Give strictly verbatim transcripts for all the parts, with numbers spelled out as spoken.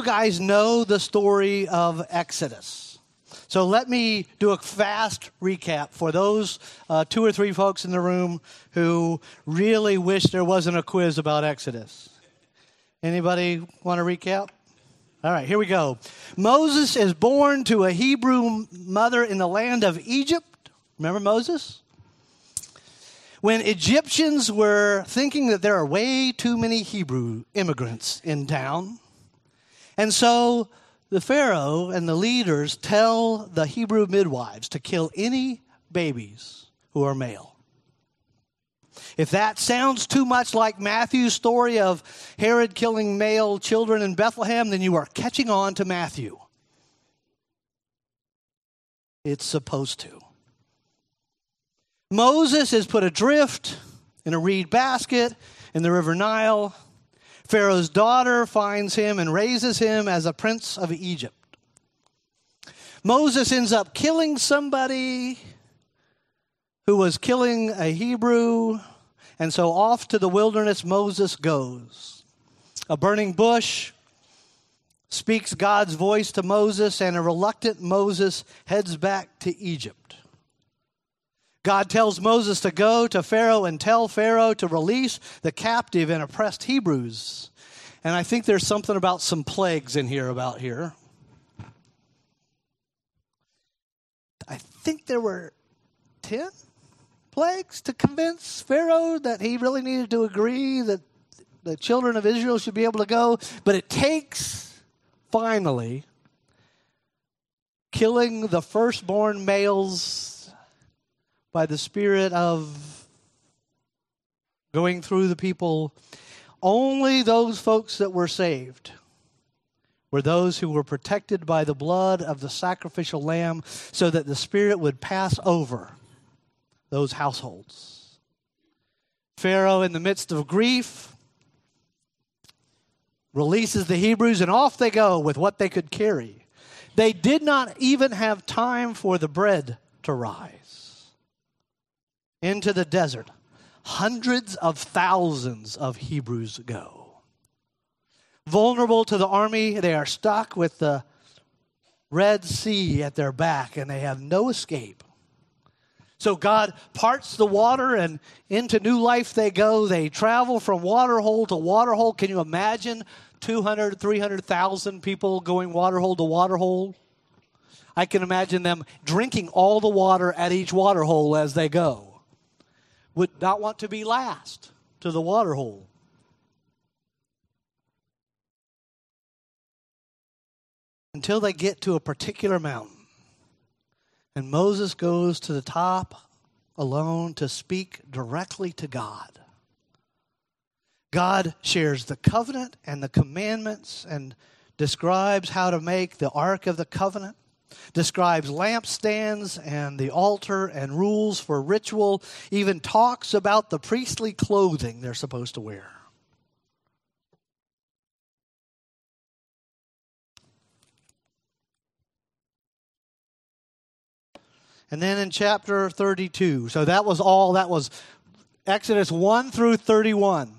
you guys know the story of Exodus. So let me do a fast recap for those uh, two or three folks in the room who really wish there wasn't a quiz about Exodus. Anybody want to recap? All right, here we go. Moses is born to a Hebrew mother in the land of Egypt. Remember Moses? When Egyptians were thinking that there are way too many Hebrew immigrants in town. And so the Pharaoh and the leaders tell the Hebrew midwives to kill any babies who are male. If that sounds too much like Matthew's story of Herod killing male children in Bethlehem, then you are catching on to Matthew. It's supposed to. Moses is put adrift in a reed basket in the river Nile. Pharaoh's daughter finds him and raises him as a prince of Egypt. Moses ends up killing somebody who was killing a Hebrew, and so off to the wilderness Moses goes. A burning bush speaks God's voice to Moses, and a reluctant Moses heads back to Egypt. God tells Moses to go to Pharaoh and tell Pharaoh to release the captive and oppressed Hebrews. And I think there's something about some plagues in here about here. I think there were ten plagues to convince Pharaoh that he really needed to agree that the children of Israel should be able to go. But it takes, finally, killing the firstborn males by the spirit of going through the people. Only those folks that were saved were those who were protected by the blood of the sacrificial lamb so that the Spirit would pass over those households. Pharaoh, in the midst of grief, releases the Hebrews, and off they go with what they could carry. They did not even have time for the bread to rise. Into the desert, hundreds of thousands of Hebrews go. Vulnerable to the army, they are stuck with the Red Sea at their back, and they have no escape. So God parts the water, and into new life they go. They travel from waterhole to waterhole. Can you imagine two hundred, three hundred thousand people going waterhole to waterhole? I can imagine them drinking all the water at each waterhole as they go. Would not want to be last to the water hole. Until they get to a particular mountain. And Moses goes to the top alone to speak directly to God. God shares the covenant and the commandments and describes how to make the Ark of the Covenant. Describes lampstands and the altar and rules for ritual, even talks about the priestly clothing they're supposed to wear. And then in chapter thirty-two, so that was all, that was Exodus one through thirty-one.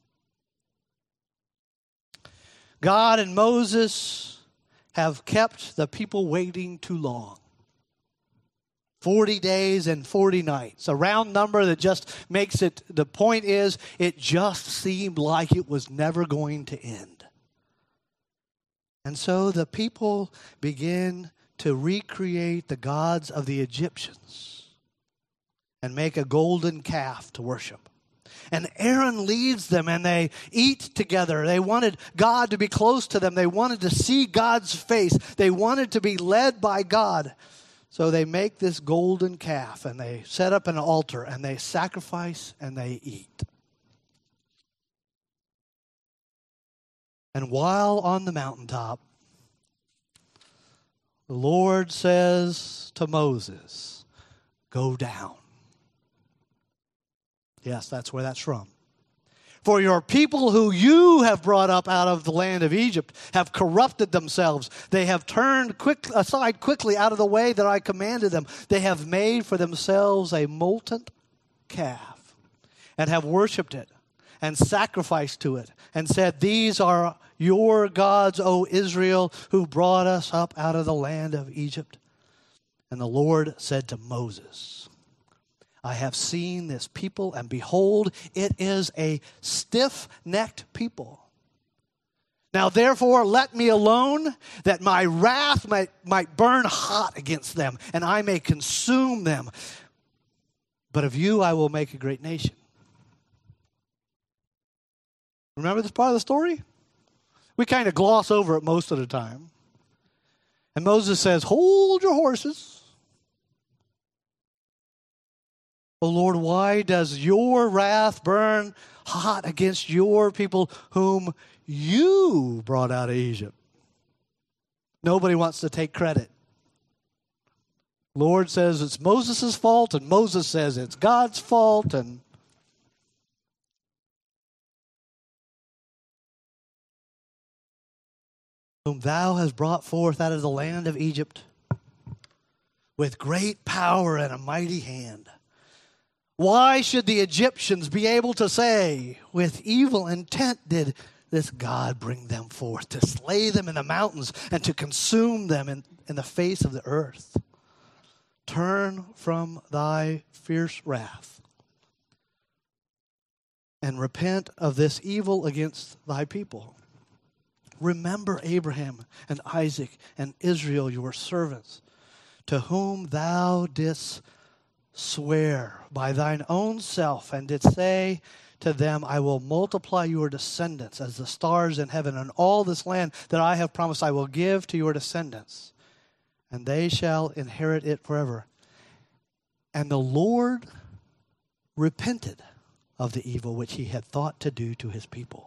God and Moses have kept the people waiting too long. forty days and forty nights. A round number that just makes it, the point is, it just seemed like it was never going to end. And so the people begin to recreate the gods of the Egyptians and make a golden calf to worship. And Aaron leads them, and they eat together. They wanted God to be close to them. They wanted to see God's face. They wanted to be led by God. So they make this golden calf, and they set up an altar, and they sacrifice, and they eat. And while on the mountaintop, the Lord says to Moses, "Go down." Yes, that's where that's from. For your people who you have brought up out of the land of Egypt have corrupted themselves. They have turned quick, aside quickly out of the way that I commanded them. They have made for themselves a molten calf and have worshipped it and sacrificed to it and said, "These are your gods, O Israel, who brought us up out of the land of Egypt? And the Lord said to Moses, I have seen this people, and behold, it is a stiff-necked people. Now therefore let me alone, that my wrath might, might burn hot against them, and I may consume them. But of you I will make a great nation. Remember this part of the story? We kind of gloss over it most of the time. And Moses says, hold your horses. Oh Lord, why does your wrath burn hot against your people whom you brought out of Egypt? Nobody wants to take credit. Lord says it's Moses' fault, and Moses says it's God's fault, and whom thou hast brought forth out of the land of Egypt with great power and a mighty hand. Why should the Egyptians be able to say, with evil intent did this God bring them forth, to slay them in the mountains and to consume them in, in the face of the earth? Turn from thy fierce wrath and repent of this evil against thy people. Remember Abraham and Isaac and Israel, your servants, to whom thou didst swear by thine own self, and didst say to them, I will multiply your descendants as the stars in heaven, and all this land that I have promised I will give to your descendants, and they shall inherit it forever. And the Lord repented of the evil which he had thought to do to his people.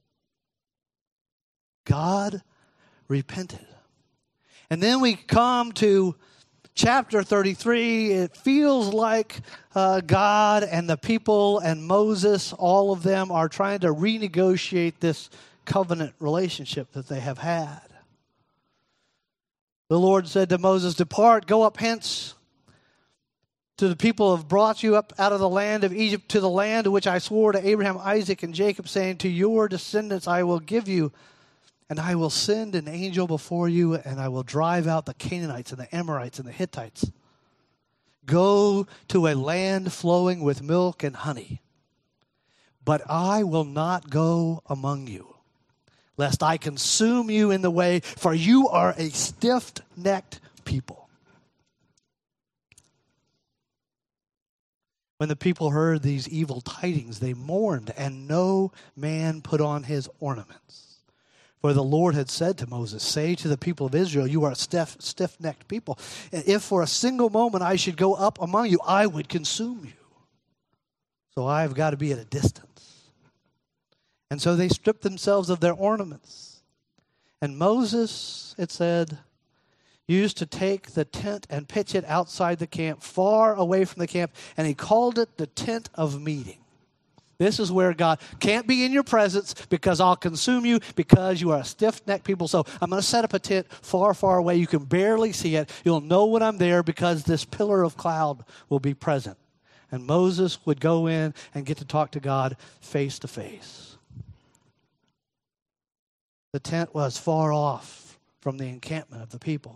God repented. And then we come to chapter thirty-three. It feels like uh, God and the people and Moses, all of them are trying to renegotiate this covenant relationship that they have had. The Lord said to Moses, depart, go up hence to the people who have brought you up out of the land of Egypt, to the land which I swore to Abraham, Isaac, and Jacob, saying, to your descendants I will give you. And I will send an angel before you, and I will drive out the Canaanites and the Amorites and the Hittites. Go to a land flowing with milk and honey. But I will not go among you, lest I consume you in the way, for you are a stiff-necked people. When the people heard these evil tidings, they mourned, and no man put on his ornaments. For the Lord had said to Moses, say to the people of Israel, you are a stiff, stiff-necked people. And if for a single moment I should go up among you, I would consume you. So I've got to be at a distance. And so they stripped themselves of their ornaments. And Moses, it said, used to take the tent and pitch it outside the camp, far away from the camp, and he called it the tent of meeting. This is where God can't be in your presence because I'll consume you because you are a stiff-necked people. So I'm going to set up a tent far, far away. You can barely see it. You'll know when I'm there because this pillar of cloud will be present. And Moses would go in and get to talk to God face to face. The tent was far off from the encampment of the people.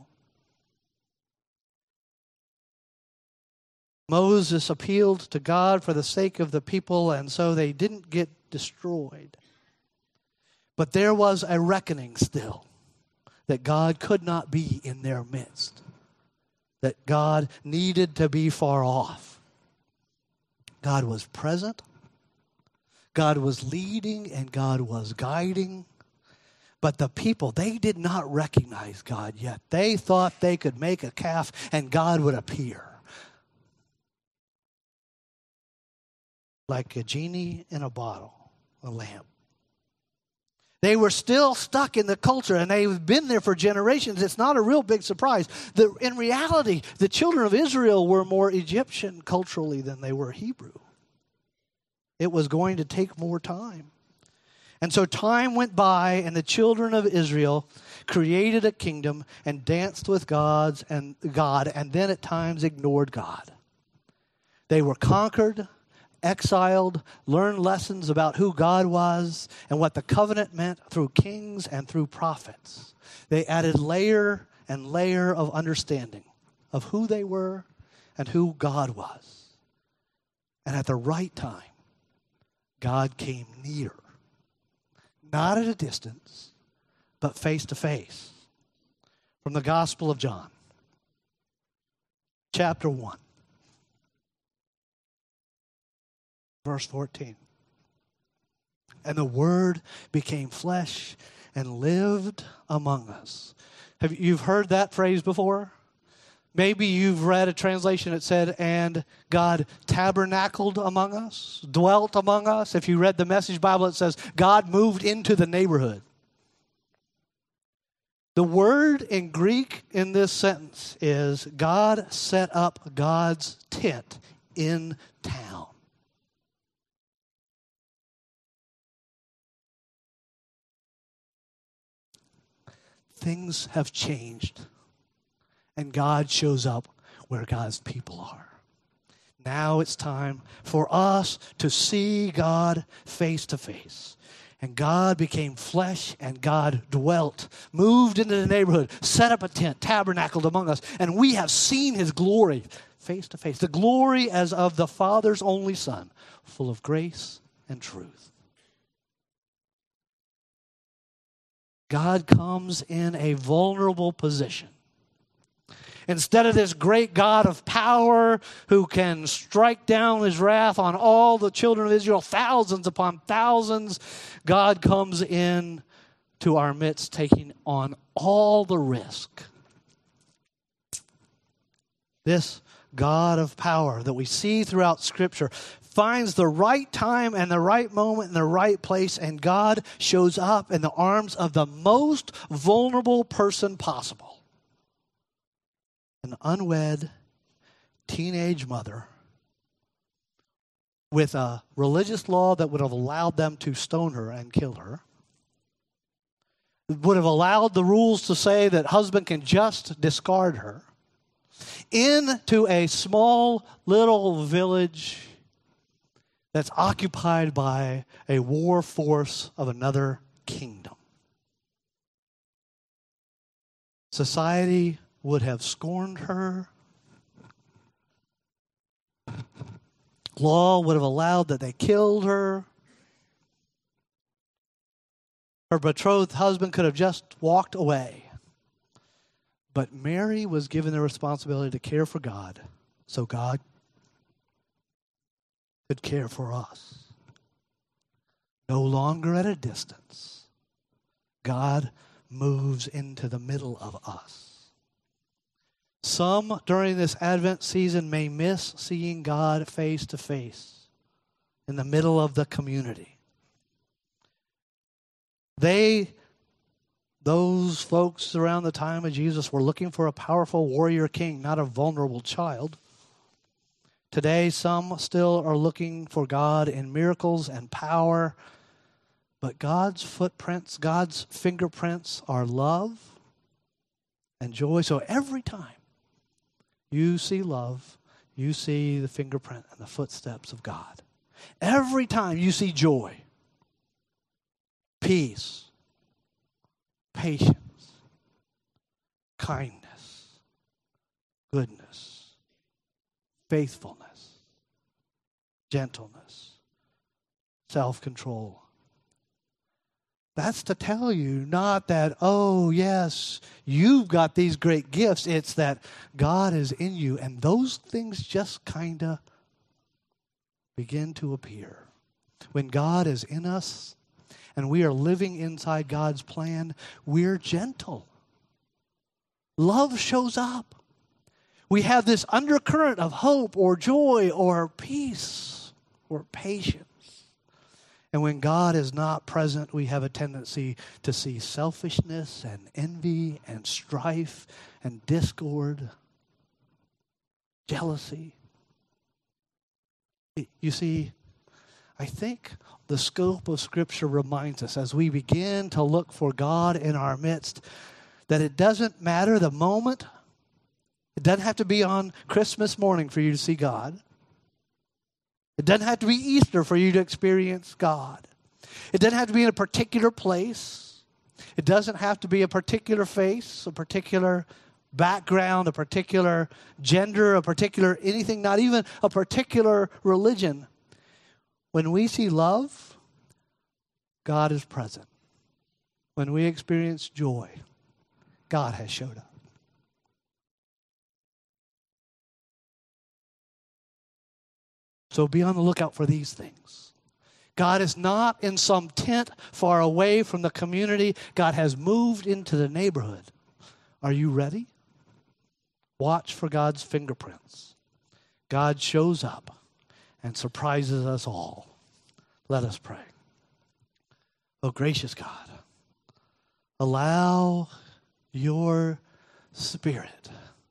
Moses appealed to God for the sake of the people, and so they didn't get destroyed. But there was a reckoning still that God could not be in their midst, that God needed to be far off. God was present, God was leading, and God was guiding. But the people, they did not recognize God yet. They thought they could make a calf and God would appear. Like a genie in a bottle, a lamp. They were still stuck in the culture, and they've been there for generations. It's not a real big surprise. The, in reality, the children of Israel were more Egyptian culturally than they were Hebrew. It was going to take more time. And so time went by, and the children of Israel created a kingdom and danced with gods and God, and then at times ignored God. They were conquered. exiled, learned lessons about who God was and what the covenant meant through kings and through prophets. They added layer and layer of understanding of who they were and who God was. And at the right time, God came near. Not at a distance, but face to face. From the Gospel of John, chapter one, verse fourteen. And the Word became flesh and lived among us. Have you you've heard that phrase before? Maybe you've read a translation that said, and God tabernacled among us, dwelt among us. If you read the Message Bible, it says, God moved into the neighborhood. The word in Greek in this sentence is God set up God's tent in town. Things have changed. And God shows up where God's people are. Now it's time for us to see God face to face. And God became flesh and God dwelt, moved into the neighborhood, set up a tent, tabernacled among us. And we have seen his glory face to face. The glory as of the Father's only Son, full of grace and truth. God comes in a vulnerable position. Instead of this great God of power who can strike down his wrath on all the children of Israel, thousands upon thousands, God comes in to our midst, taking on all the risk. This God of power that we see throughout Scripture finds the right time and the right moment and the right place, and God shows up in the arms of the most vulnerable person possible. An unwed teenage mother with a religious law that would have allowed them to stone her and kill her. It would have allowed the rules to say that husband can just discard her. Into a small little village that's occupied by a war force of another kingdom. Society would have scorned her. Law would have allowed that they killed her. Her betrothed husband could have just walked away. But Mary was given the responsibility to care for God, so God could care for us. No longer at a distance, God moves into the middle of us. Some during this Advent season may miss seeing God face to face in the middle of the community. They, those folks around the time of Jesus, were looking for a powerful warrior king, not a vulnerable child. Today, some still are looking for God in miracles and power, but God's footprints, God's fingerprints are love and joy. So every time you see love, you see the fingerprint and the footsteps of God. Every time you see joy, peace, patience, kindness, goodness, faithfulness, gentleness, self-control. That's to tell you not that, oh, yes, you've got these great gifts. It's that God is in you, and those things just kind of begin to appear. When God is in us and we are living inside God's plan, we're gentle. Love shows up. We have this undercurrent of hope or joy or peace or patience. And when God is not present, we have a tendency to see selfishness and envy and strife and discord, jealousy. You see, I think the scope of Scripture reminds us as we begin to look for God in our midst that it doesn't matter the moment. It doesn't have to be on Christmas morning for you to see God. It doesn't have to be Easter for you to experience God. It doesn't have to be in a particular place. It doesn't have to be a particular face, a particular background, a particular gender, a particular anything, not even a particular religion. When we see love, God is present. When we experience joy, God has showed up. So be on the lookout for these things. God is not in some tent far away from the community. God has moved into the neighborhood. Are you ready? Watch for God's fingerprints. God shows up and surprises us all. Let us pray. Oh, gracious God, allow your Spirit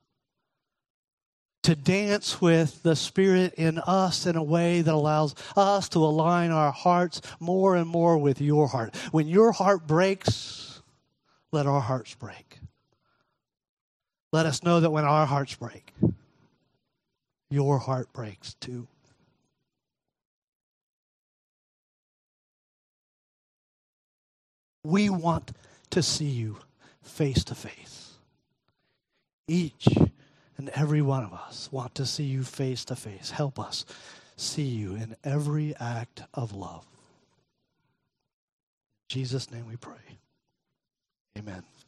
to dance with the Spirit in us in a way that allows us to align our hearts more and more with your heart. When your heart breaks, let our hearts break. Let us know that when our hearts break, your heart breaks too. We want to see you face to face. Each and every one of us want to see you face to face. Help us see you in every act of love. In Jesus' name we pray. Amen.